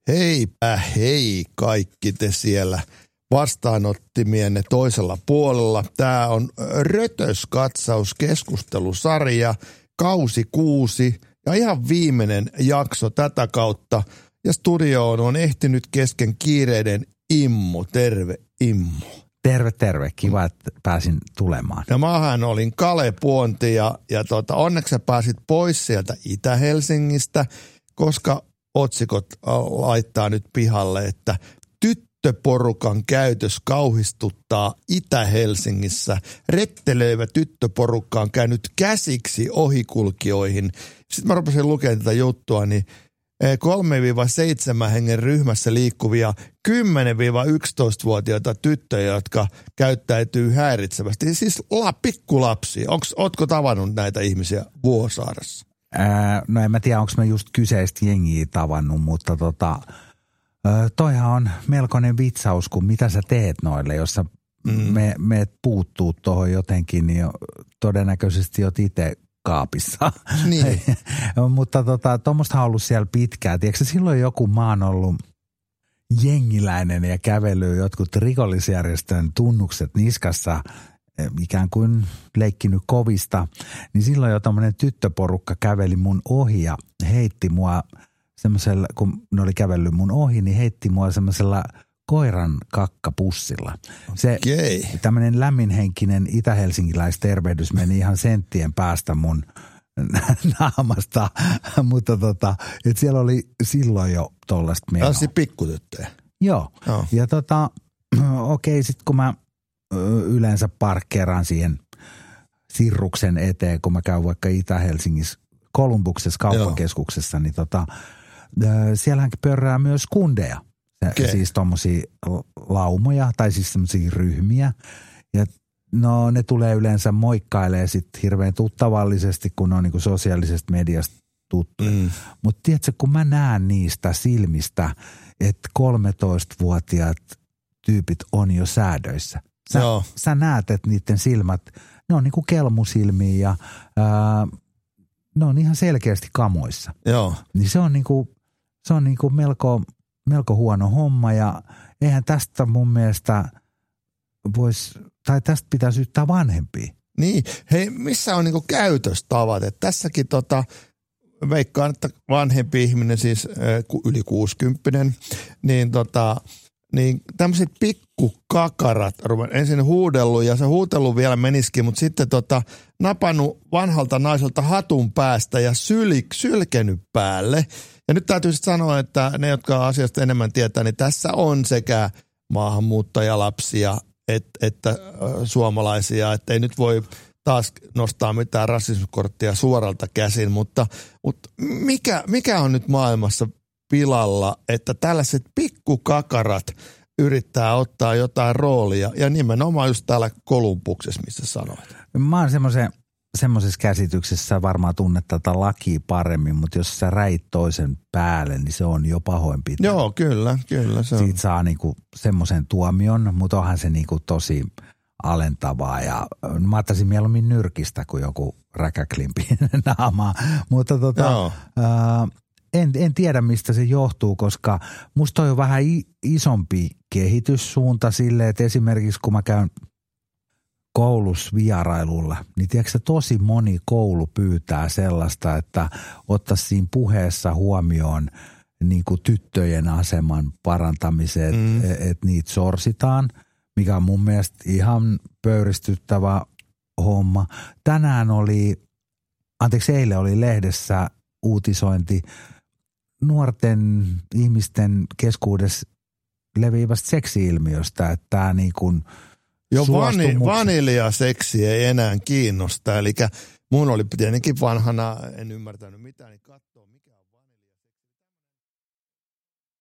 Heipä hei kaikki te siellä vastaanottimienne toisella puolella. Tämä on Rötöskatsaus-keskustelusarja, kausi 6 ja ihan viimeinen jakso tätä kautta. Ja studioon on ehtinyt kesken kiireiden Immo. Terve Immo. Terve. Kiva, että pääsin tulemaan. Ja mähän olin Kale Puonti ja onneksi sä pääsit pois sieltä Itä-Helsingistä, koska otsikot laittaa nyt pihalle, että tyttöporukan käytös kauhistuttaa Itä-Helsingissä. Rettelöivä tyttöporukka on käynyt käsiksi ohikulkijoihin. Sitten mä rupesin lukemaan tätä juttua, niin 3-7 hengen ryhmässä liikkuvia 10-11-vuotiaita tyttöjä, jotka käyttäytyy häiritsevästi. Siis pikkulapsia. Ootko tavannut näitä ihmisiä Vuosaaressa? No en mä tiedä, onko mä just kyseistä jengiä tavannut, mutta toihan on melkoinen vitsaus, kun mitä sä teet noille, jos sä meet puuttuu tuohon jotenkin, niin todennäköisesti oot itse kaapissa. Niin. Mutta tuommoista on ollut siellä pitkään. Tiedätkö silloin joku maan ollut jengiläinen ja kävely jotkut rikollisjärjestön tunnukset niskassa, ikään kuin leikkinyt kovista, niin silloin jo tommoinen tyttöporukka käveli mun ohi ja heitti mua semmoisella, kun ne oli kävellyt mun ohi, niin heitti mua semmoisella koiran kakkapussilla. Se tämmöinen lämminhenkinen itä-helsinkiläistervehdys meni ihan senttien päästä mun naamasta, mutta et siellä oli silloin jo tollaista menoa. Tällaisia pikkutyttöjä. Joo. Ja okei, sit kun mä yleensä parkkeeraan siihen Sirruksen eteen, kun mä käyn vaikka Itä-Helsingissä Kolumbuksessa kauppakeskuksessa, niin siellähän pörrää myös kundeja. Siis tommosia laumoja tai siis semmosia ryhmiä. Ja no ne tulee yleensä moikkailee sit hirveän tuttavallisesti, kun on niinku sosiaalisesta mediasta tuttu. Mutta tiedätkö, kun mä näen niistä silmistä, että 13-vuotiaat tyypit on jo säädöissä. Sä näet, että niiden silmät, ne on niinku kelmusilmiä ja ne on ihan selkeästi kamoissa. Joo. Niin se on niinku melko huono homma ja eihän tästä mun mielestä tästä pitää syyttää vanhempia. Niin, hei, missä on niinku käytöstavat? Et tässäkin veikkaan, että vanhempi ihminen, siis yli 60, niin tämmöiset pikkukakarat, ensin huudellut ja se huutelu vielä menisikin, mutta sitten napannut vanhalta naiselta hatun päästä ja sylkenyt päälle. Ja nyt täytyy sitten sanoa, että ne, jotka asiasta enemmän tietää, niin tässä on sekä maahanmuuttajalapsia että suomalaisia, että ei nyt voi taas nostaa mitään rasismikorttia suoralta käsin, mutta mikä on nyt maailmassa pilalla, että tällaiset pikkukakarat yrittää ottaa jotain roolia ja nimenomaan just täällä Kolumbuksessa, missä sanoit. Mä oon semmoisessa käsityksessä varmaan tunnet tätä lakia paremmin, mutta jos sä räit toisen päälle, niin se on jo pahoinpitely. Joo, kyllä se on. Siitä saa niinku semmoisen tuomion, mutta onhan se niinku tosi alentavaa ja mä ottaisin mieluummin nyrkistä kuin joku räkäklimpi naamaa, mutta en tiedä mistä se johtuu, koska musta on vähän isompi kehityssuunta sille, että esimerkiksi kun mä käyn koulussa vierailulla, niin tiedätkö tosi moni koulu pyytää sellaista, että ottaisi siinä puheessa huomioon niin kuin tyttöjen aseman parantamiseen, että niitä sorsitaan, mikä on mun mielestä ihan pöyristyttävä homma. Eilen oli lehdessä uutisointi nuorten ihmisten keskuudessa leviävästä seksi-ilmiöstä, että tämä niin kuin vaniljaseksi ei enää kiinnosta, eli mun oli tietenkin vanhana, en ymmärtänyt mitään, niin katsoa mikä